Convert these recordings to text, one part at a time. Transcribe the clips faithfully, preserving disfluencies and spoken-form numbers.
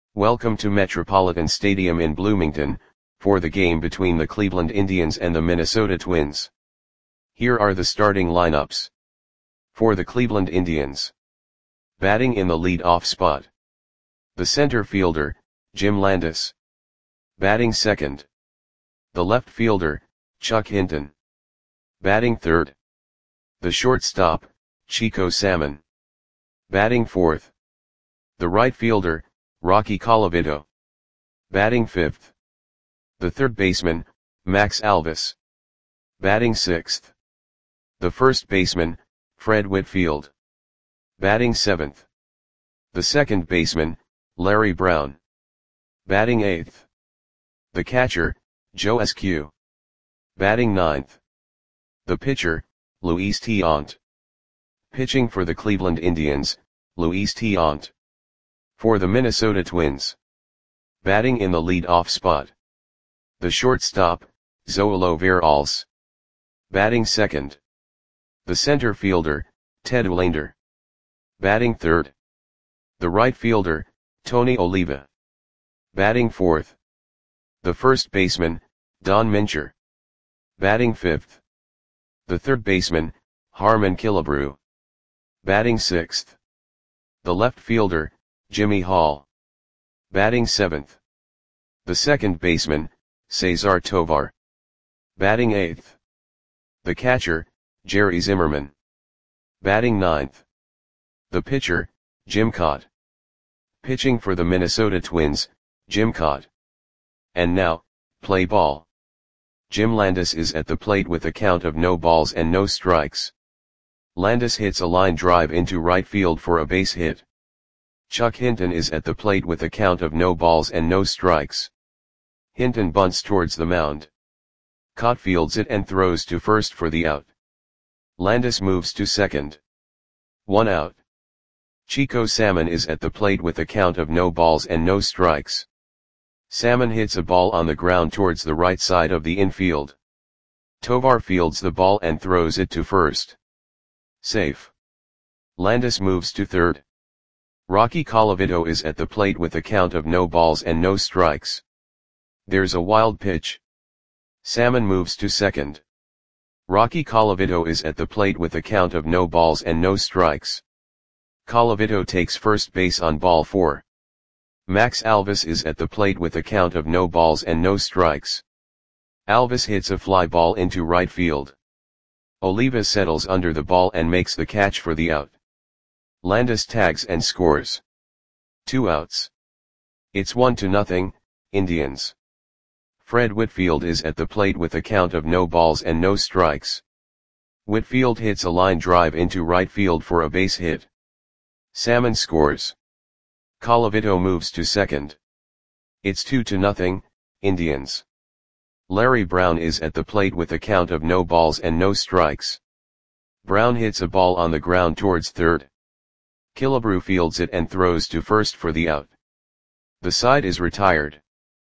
Welcome to Metropolitan Stadium in Bloomington, for the game between the Cleveland Indians and the Minnesota Twins. Here are the starting lineups. For the Cleveland Indians. Batting in the lead-off spot. The center fielder, Jim Landis. Batting second. The left fielder, Chuck Hinton. Batting third. The shortstop, Chico Salmon. Batting fourth. The right fielder, Rocky Colavito. Batting fifth. The third baseman, Max Alvis. Batting sixth. The first baseman, Fred Whitfield. Batting seventh. The second baseman, Larry Brown. Batting eighth. The catcher, Joe Eskew. Batting ninth. The pitcher, Luis Tiant. Pitching for the Cleveland Indians, Luis Tiant. For the Minnesota Twins. Batting in the lead-off spot. The shortstop, Zoilo Veralce. Batting second. The center fielder, Ted Olander. Batting third. The right fielder, Tony Oliva. Batting fourth. The first baseman, Don Mincher. Batting fifth. The third baseman, Harmon Killebrew. Batting sixth. The left fielder, Jimmy Hall. Batting seventh. The second baseman, Cesar Tovar. Batting eighth. The catcher, Jerry Zimmerman. Batting ninth. The pitcher, Jim Kaat. Pitching for the Minnesota Twins, Jim Kaat. And now, play ball. Jim Landis is at the plate with a count of no balls and no strikes. Landis hits a line drive into right field for a base hit. Chuck Hinton is at the plate with a count of no balls and no strikes. Hinton bunts towards the mound. Kaat fields it and throws to first for the out. Landis moves to second. One out. Chico Salmon is at the plate with a count of no balls and no strikes. Salmon hits a ball on the ground towards the right side of the infield. Tovar fields the ball and throws it to first. Safe. Landis moves to third. Rocky Colavito is at the plate with a count of no balls and no strikes. There's a wild pitch. Salmon moves to second. Rocky Colavito is at the plate with a count of no balls and no strikes. Colavito takes first base on ball four. Max Alvis is at the plate with a count of no balls and no strikes. Alvis hits a fly ball into right field. Oliva settles under the ball and makes the catch for the out. Landis tags and scores. Two outs. It's one to nothing, Indians. Fred Whitfield is at the plate with a count of no balls and no strikes. Whitfield hits a line drive into right field for a base hit. Salmon scores. Colavito moves to second. It's two to nothing, Indians. Larry Brown is at the plate with a count of no balls and no strikes. Brown hits a ball on the ground towards third. Killebrew fields it and throws to first for the out. The side is retired.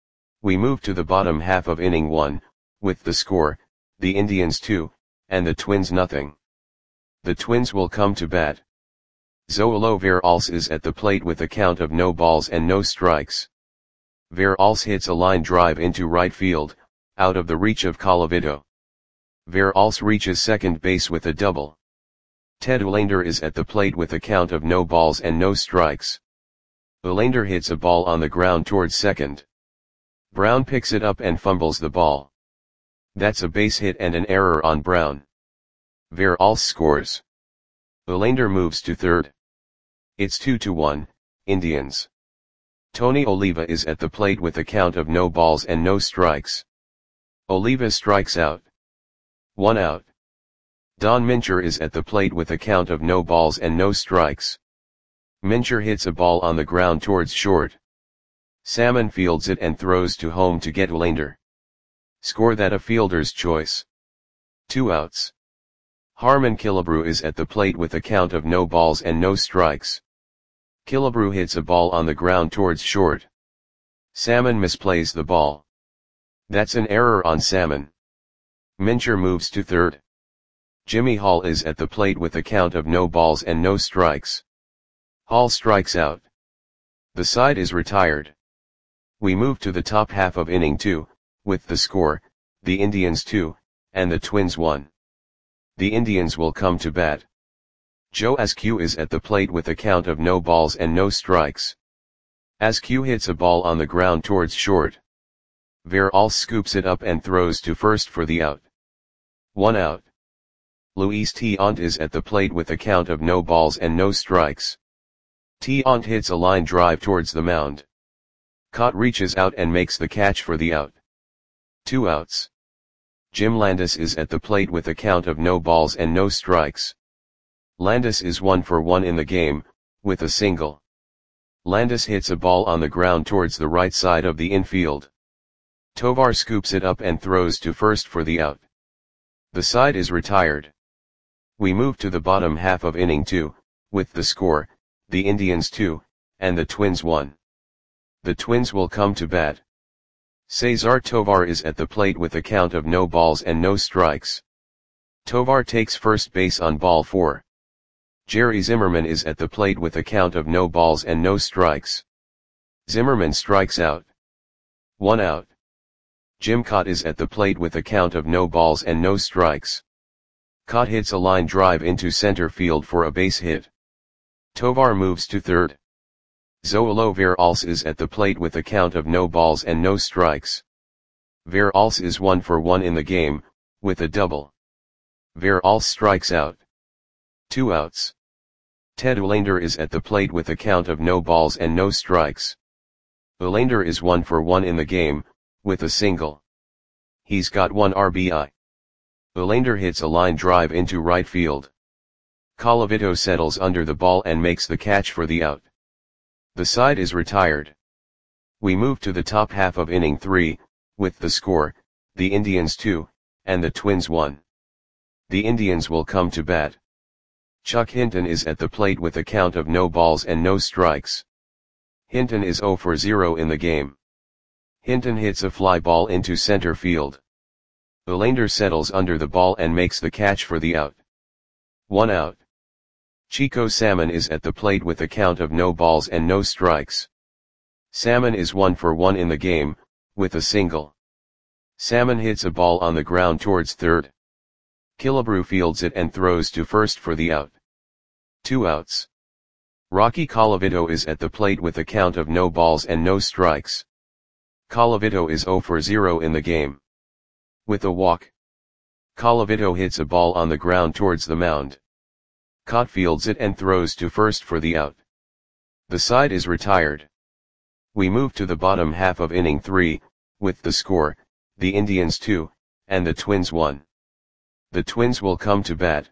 We move to the bottom half of inning one, with the score, the Indians two, and the Twins nothing. The Twins will come to bat. Zoilo Veralce is at the plate with a count of no balls and no strikes. Veralce hits a line drive into right field, out of the reach of Colavito. Veralce reaches second base with a double. Ted Olander is at the plate with a count of no balls and no strikes. Olander hits a ball on the ground towards second. Brown picks it up and fumbles the ball. That's a base hit and an error on Brown. Veralce scores. Olander moves to third. It's two to one, Indians. Tony Oliva is at the plate with a count of no balls and no strikes. Oliva strikes out. One out. Don Mincher is at the plate with a count of no balls and no strikes. Mincher hits a ball on the ground towards short. Salmon fields it and throws to home to get Olander. Score that a fielder's choice. Two outs. Harmon Killebrew is at the plate with a count of no balls and no strikes. Killebrew hits a ball on the ground towards short. Salmon misplays the ball. That's an error on Salmon. Mincher moves to third. Jimmy Hall is at the plate with a count of no balls and no strikes. Hall strikes out. The side is retired. We move to the top half of inning two, with the score, the Indians two, and the Twins one. The Indians will come to bat. Joe Askew is at the plate with a count of no balls and no strikes. Askew hits a ball on the ground towards short. Veralls scoops it up and throws to first for the out. One out. Luis Tiant is at the plate with a count of no balls and no strikes. Tiant hits a line drive towards the mound. Cott reaches out and makes the catch for the out. Two outs. Jim Landis is at the plate with a count of no balls and no strikes. Landis is one for one in the game, with a single. Landis hits a ball on the ground towards the right side of the infield. Tovar scoops it up and throws to first for the out. The side is retired. We move to the bottom half of inning two, with the score, the Indians two, and the Twins one. The Twins will come to bat. Cesar Tovar is at the plate with a count of no balls and no strikes. Tovar takes first base on ball four. Jerry Zimmerman is at the plate with a count of no balls and no strikes. Zimmerman strikes out. One out. Jim Cott is at the plate with a count of no balls and no strikes. Cott hits a line drive into center field for a base hit. Tovar moves to third. Zoilo Veralls is at the plate with a count of no balls and no strikes. Veralls is one for one in the game, with a double. Veralls strikes out. Two outs. Ted Olander is at the plate with a count of no balls and no strikes. Olander is one for one in the game, with a single. He's got one R B I. Olander hits a line drive into right field. Colavito settles under the ball and makes the catch for the out. The side is retired. We move to the top half of inning three, with the score, the Indians two, and the Twins one. The Indians will come to bat. Chuck Hinton is at the plate with a count of no balls and no strikes. Hinton is zero for zero in the game. Hinton hits a fly ball into center field. Olander settles under the ball and makes the catch for the out. One out. Chico Salmon is at the plate with a count of no balls and no strikes. Salmon is one for one in the game, with a single. Salmon hits a ball on the ground towards third. Killebrew fields it and throws to first for the out. Two outs. Rocky Colavito is at the plate with a count of no balls and no strikes. Colavito is zero for zero in the game. With a walk. Colavito hits a ball on the ground towards the mound. Cott fields it and throws to first for the out. The side is retired. We move to the bottom half of inning three, with the score, the Indians two, and the Twins one. The Twins will come to bat.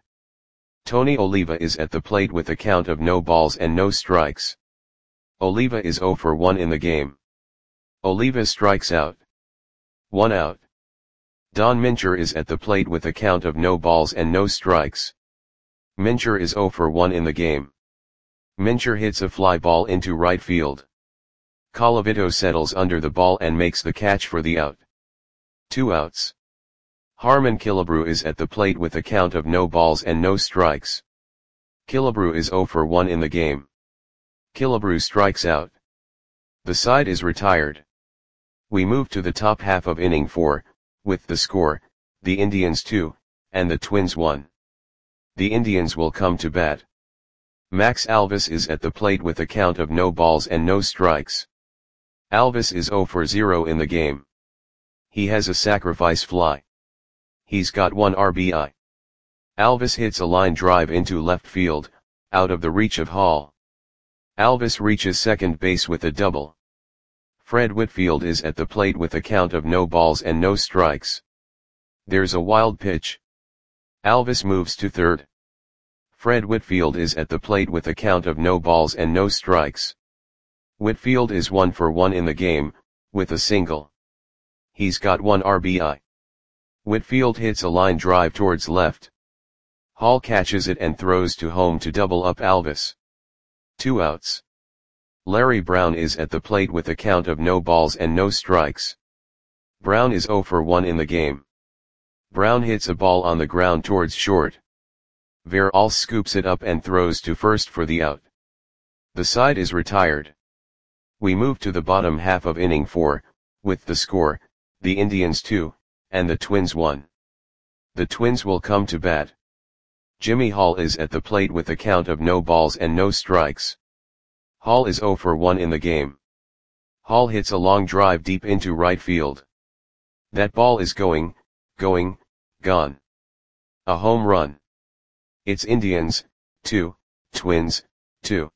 Tony Oliva is at the plate with a count of no balls and no strikes. Oliva is zero for one in the game. Oliva strikes out. One out. Don Mincher is at the plate with a count of no balls and no strikes. Mincher is zero for one in the game. Mincher hits a fly ball into right field. Colavito settles under the ball and makes the catch for the out. Two outs. Harmon Killebrew is at the plate with a count of no balls and no strikes. Killebrew is zero for one in the game. Killebrew strikes out. The side is retired. We move to the top half of inning four, with the score, the Indians two, and the Twins one. The Indians will come to bat. Max Alvis is at the plate with a count of no balls and no strikes. Alvis is zero for zero in the game. He has a sacrifice fly. He's got one R B I. Alvis hits a line drive into left field, out of the reach of Hall. Alvis reaches second base with a double. Fred Whitfield is at the plate with a count of no balls and no strikes. There's a wild pitch. Alvis moves to third. Fred Whitfield is at the plate with a count of no balls and no strikes. Whitfield is one for one in the game, with a single. He's got one R B I. Whitfield hits a line drive towards left. Hall catches it and throws to home to double up Alvis. Two outs. Larry Brown is at the plate with a count of no balls and no strikes. Brown is zero for one in the game. Brown hits a ball on the ground towards short. Veralls scoops it up and throws to first for the out. The side is retired. We move to the bottom half of inning four, with the score, the Indians two, and the Twins one. The Twins will come to bat. Jimmy Hall is at the plate with a count of no balls and no strikes. Hall is oh for one in the game. Hall hits a long drive deep into right field. That ball is going, going, gone. A home run. It's Indians, two, Twins, two.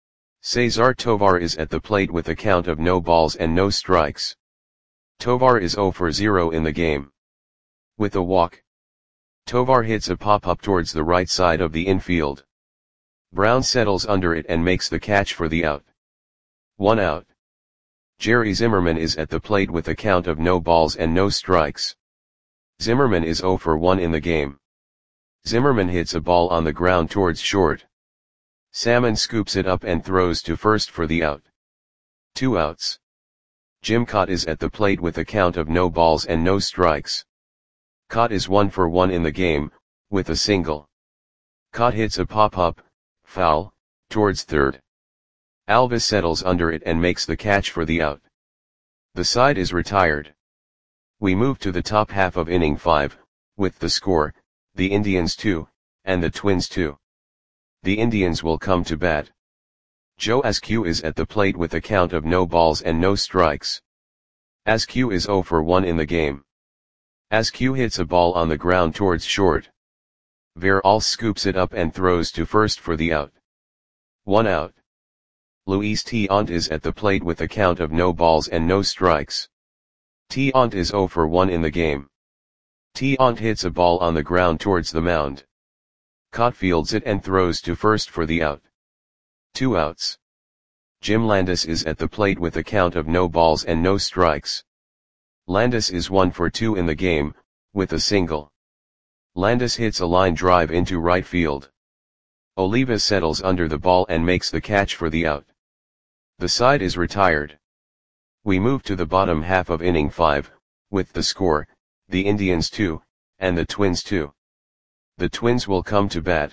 Cesar Tovar is at the plate with a count of no balls and no strikes. Tovar is oh for zero in the game. With a walk. Tovar hits a pop-up towards the right side of the infield. Brown settles under it and makes the catch for the out. One out. Jerry Zimmerman is at the plate with a count of no balls and no strikes. Zimmerman is oh for one in the game. Zimmerman hits a ball on the ground towards short. Salmon scoops it up and throws to first for the out. Two outs. Jim Kaat is at the plate with a count of no balls and no strikes. Kaat is one for one in the game, with a single. Kaat hits a pop-up, foul, towards third. Alvis settles under it and makes the catch for the out. The side is retired. We move to the top half of inning five, with the score, the Indians two, and the Twins two. The Indians will come to bat. Joe Askew is at the plate with a count of no balls and no strikes. Askew is oh for one in the game. Askew hits a ball on the ground towards short. Veralls scoops it up and throws to first for the out. One out. Luis Tiant is at the plate with a count of no balls and no strikes. Tiant is oh for one in the game. Tiant hits a ball on the ground towards the mound. Kaat fields it and throws to first for the out. Two outs. Jim Landis is at the plate with a count of no balls and no strikes. Landis is one for two in the game, with a single. Landis hits a line drive into right field. Oliva settles under the ball and makes the catch for the out. The side is retired. We move to the bottom half of inning five, with the score, the Indians two, and the Twins two. The Twins will come to bat.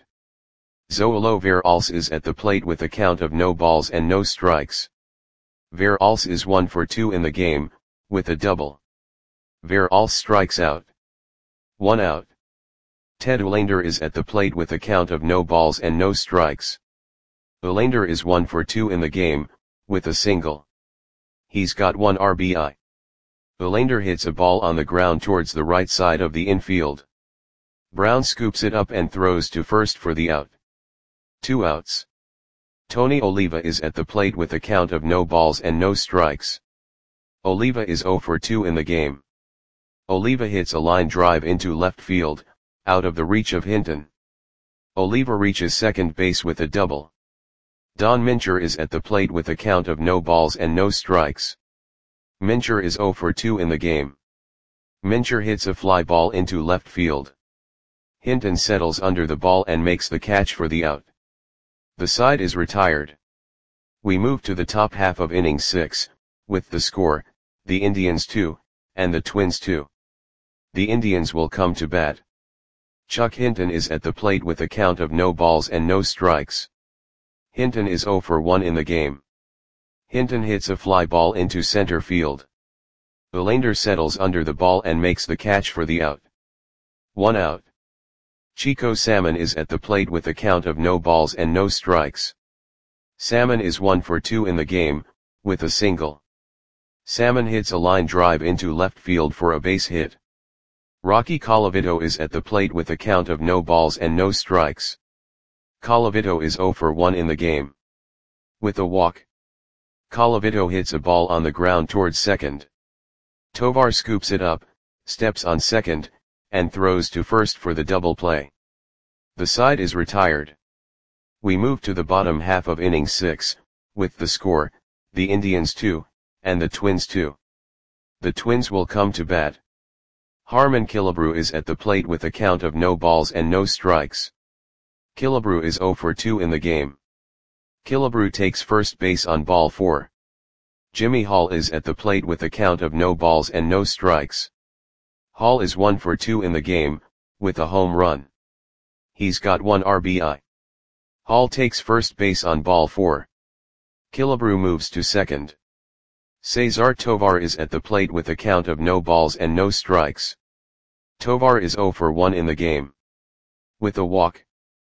Zoilo Veralls is at the plate with a count of no balls and no strikes. Veralls is one for two in the game, with a double. Veralls strikes out. One out. Ted Olander is at the plate with a count of no balls and no strikes. Olander is one for two in the game, with a single. He's got one R B I. Olander hits a ball on the ground towards the right side of the infield. Brown scoops it up and throws to first for the out. Two outs. Tony Oliva is at the plate with a count of no balls and no strikes. Oliva is oh for two in the game. Oliva hits a line drive into left field, out of the reach of Hinton. Oliva reaches second base with a double. Don Mincher is at the plate with a count of no balls and no strikes. Mincher is oh for two in the game. Mincher hits a fly ball into left field. Hinton settles under the ball and makes the catch for the out. The side is retired. We move to the top half of inning six, with the score, the Indians two, and the Twins two. The Indians will come to bat. Chuck Hinton is at the plate with a count of no balls and no strikes. Hinton is oh for one in the game. Hinton hits a fly ball into center field. Olander settles under the ball and makes the catch for the out. One out. Chico Salmon is at the plate with a count of no balls and no strikes. Salmon is one for two in the game, with a single. Salmon hits a line drive into left field for a base hit. Rocky Colavito is at the plate with a count of no balls and no strikes. Colavito is oh for one in the game. With a walk. Colavito hits a ball on the ground towards second. Tovar scoops it up, steps on second, and throws to first for the double play. The side is retired. We move to the bottom half of inning six, with the score, the Indians two, and the Twins two. The Twins will come to bat. Harmon Killebrew is at the plate with a count of no balls and no strikes. Killebrew is oh for two in the game. Killebrew takes first base on ball four. Jimmy Hall is at the plate with a count of no balls and no strikes. Hall is one for two in the game, with a home run. He's got one R B I. Hall takes first base on ball four. Killebrew moves to second. Cesar Tovar is at the plate with a count of no balls and no strikes. Tovar is zero for one in the game. With a walk,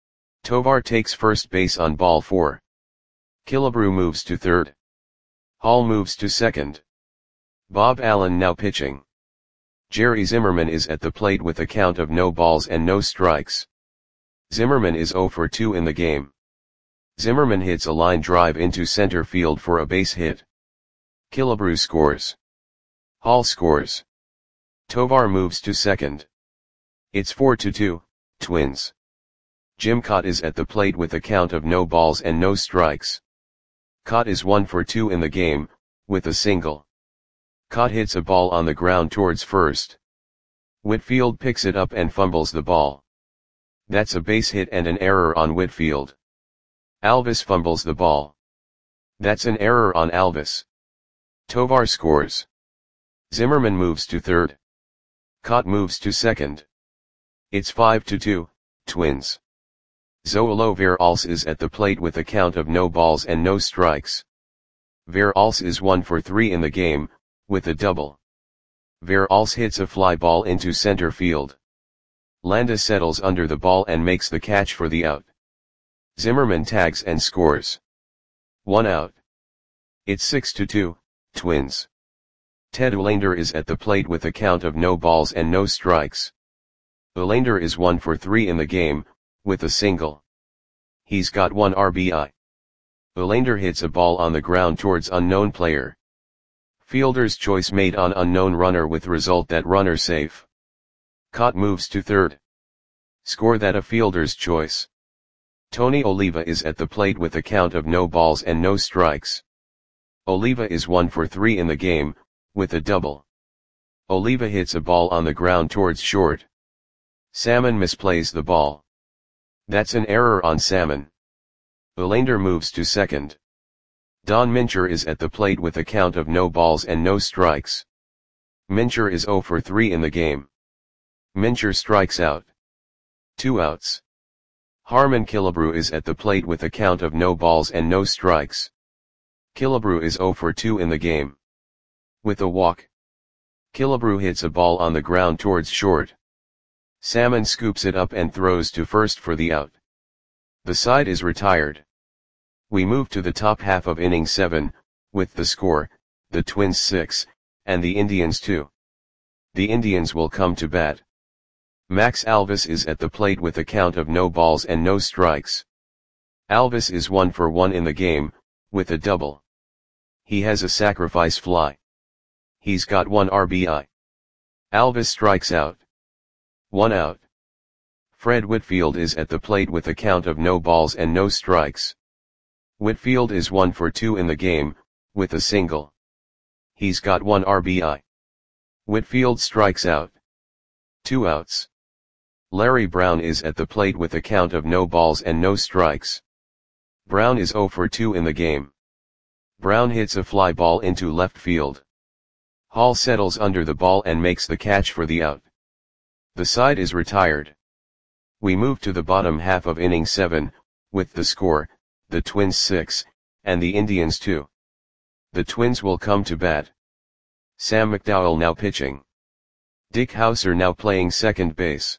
Tovar takes first base on ball four. Killebrew moves to third. Hall moves to second. Bob Allen now pitching. Jerry Zimmerman is at the plate with a count of no balls and no strikes. Zimmerman is zero for two in the game. Zimmerman hits a line drive into center field for a base hit. Killebrew scores. Hall scores. Tovar moves to second. It's four to two, Twins. Jim Kaat is at the plate with a count of no balls and no strikes. Kaat is one for two in the game, with a single. Kaat hits a ball on the ground towards first. Whitfield picks it up and fumbles the ball. That's a base hit and an error on Whitfield. Alvis fumbles the ball. That's an error on Alvis. Tovar scores. Zimmerman moves to third. Kaat moves to second. It's five to two, Twins. Zoilo Veralce is at the plate with a count of no balls and no strikes. Veralce is one for three in the game, with a double. Veralce hits a fly ball into center field. Landa settles under the ball and makes the catch for the out. Zimmerman tags and scores. One out. It's six to two, Twins. Ted Olander is at the plate with a count of no balls and no strikes. Olander is one for three in the game, with a single. He's got one R B I. Olander hits a ball on the ground towards unknown player. Fielder's choice made on unknown runner with result that runner safe. Kaat moves to third. Score that a fielder's choice. Tony Oliva is at the plate with a count of no balls and no strikes. Oliva is one for three in the game, with a double. Oliva hits a ball on the ground towards short. Salmon misplays the ball. That's an error on Salmon. Olander moves to second. Don Mincher is at the plate with a count of no balls and no strikes. Mincher is zero for three in the game. Mincher strikes out. Two outs. Harmon Killebrew is at the plate with a count of no balls and no strikes. Killebrew is zero for two in the game. With a walk, Killebrew hits a ball on the ground towards short. Salmon scoops it up and throws to first for the out. The side is retired. We move to the top half of inning seven, with the score, the Twins six, and the Indians two. The Indians will come to bat. Max Alvis is at the plate with a count of no balls and no strikes. Alvis is one for one in the game, with a double. He has a sacrifice fly. He's got one R B I. Alvis strikes out. One out. Fred Whitfield is at the plate with a count of no balls and no strikes. Whitfield is one for two in the game, with a single. He's got one R B I. Whitfield strikes out. Two outs. Larry Brown is at the plate with a count of no balls and no strikes. Brown is zero for two in the game. Brown hits a fly ball into left field. Hall settles under the ball and makes the catch for the out. The side is retired. We move to the bottom half of inning seven, with the score, the Twins six, and the Indians two. The Twins will come to bat. Sam McDowell now pitching. Dick Hauser now playing second base.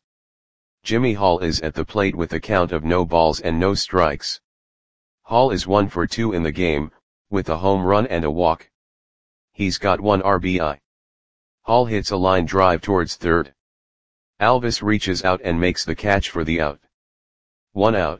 Jimmy Hall is at the plate with a count of no balls and no strikes. Hall is one for two in the game, with a home run and a walk. He's got one R B I. Hall hits a line drive towards third. Alvis reaches out and makes the catch for the out. One out.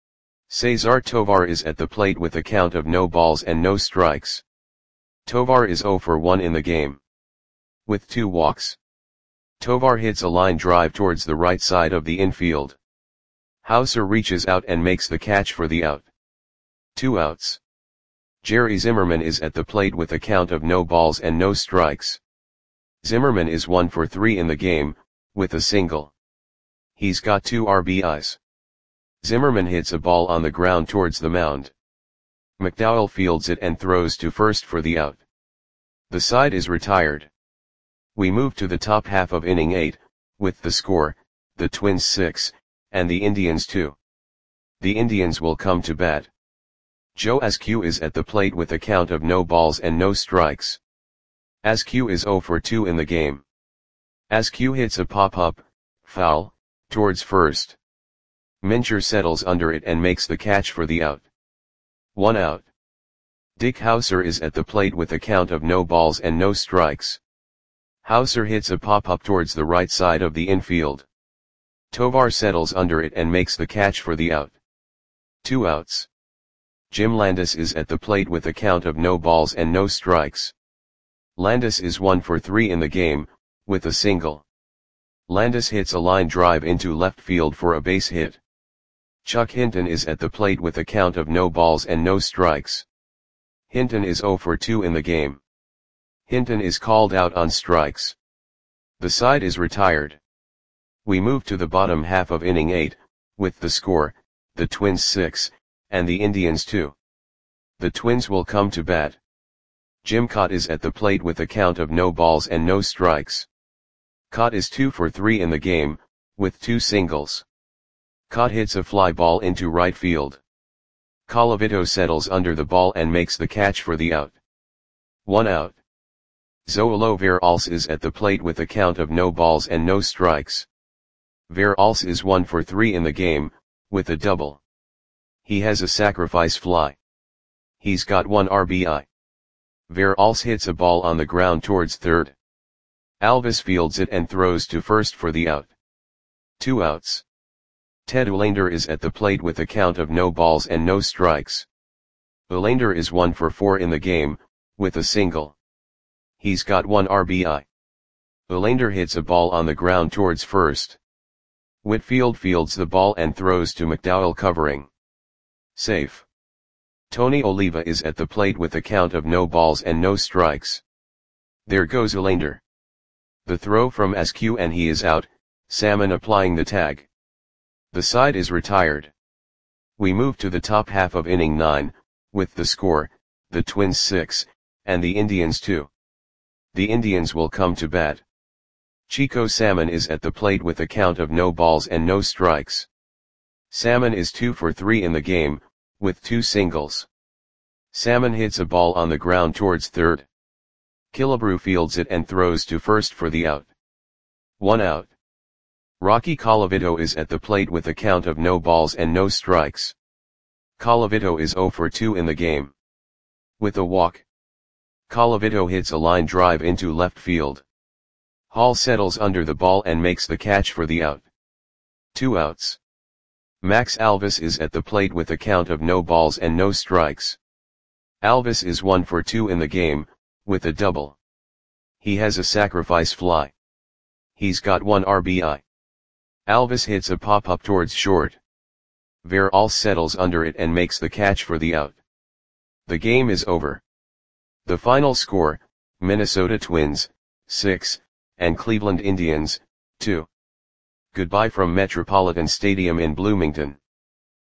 Cesar Tovar is at the plate with a count of no balls and no strikes. Tovar is zero for one in the game. With two walks. Tovar hits a line drive towards the right side of the infield. Hauser reaches out and makes the catch for the out. Two outs. Jerry Zimmerman is at the plate with a count of no balls and no strikes. Zimmerman is one for three in the game, with a single. He's got two R B Is. Zimmerman hits a ball on the ground towards the mound. McDowell fields it and throws to first for the out. The side is retired. We move to the top half of inning eight, with the score, the Twins six, and the Indians two. The Indians will come to bat. Joe Askew is at the plate with a count of no balls and no strikes. Askew is zero for two in the game. Askew hits a pop-up, foul, towards first. Mincher settles under it and makes the catch for the out. One out. Dick Hauser is at the plate with a count of no balls and no strikes. Hauser hits a pop-up towards the right side of the infield. Tovar settles under it and makes the catch for the out. Two outs. Jim Landis is at the plate with a count of no balls and no strikes. Landis is one for three in the game, with a single. Landis hits a line drive into left field for a base hit. Chuck Hinton is at the plate with a count of no balls and no strikes. Hinton is zero for two in the game. Hinton is called out on strikes. The side is retired. We move to the bottom half of inning eight, with the score, the Twins six, and the Indians two. The Twins will come to bat. Jim Kaat is at the plate with a count of no balls and no strikes. Kaat is two for three in the game, with two singles. Kaat hits a fly ball into right field. Colavito settles under the ball and makes the catch for the out. One out. Zoilo Veralce is at the plate with a count of no balls and no strikes. Veralce is one for three in the game, with a double. He has a sacrifice fly. He's got one R B I. Veralce hits a ball on the ground towards third. Alvis fields it and throws to first for the out. Two outs. Ted Uhlaender is at the plate with a count of no balls and no strikes. Uhlaender is one for four in the game, with a single. He's got one R B I. Uhlaender hits a ball on the ground towards first. Whitfield fields the ball and throws to McDowell covering. Safe. Tony Oliva is at the plate with a count of no balls and no strikes. There goes Uhlaender. The throw from Askew and he is out, Salmon applying the tag. The side is retired. We move to the top half of inning nine, with the score, the Twins six, and the Indians two. The Indians will come to bat. Chico Salmon is at the plate with a count of no balls and no strikes. Salmon is two for three in the game, with two singles. Salmon hits a ball on the ground towards third. Killebrew fields it and throws to first for the out. One out. Rocky Colavito is at the plate with a count of no balls and no strikes. Colavito is zero for two in the game. With a walk. Colavito hits a line drive into left field. Hall settles under the ball and makes the catch for the out. Two outs. Max Alvis is at the plate with a count of no balls and no strikes. Alvis is one for two in the game, with a double. He has a sacrifice fly. He's got one R B I. Alvis hits a pop-up towards short. Veralce settles under it and makes the catch for the out. The game is over. The final score, Minnesota Twins, six, and Cleveland Indians, two. Goodbye from Metropolitan Stadium in Bloomington.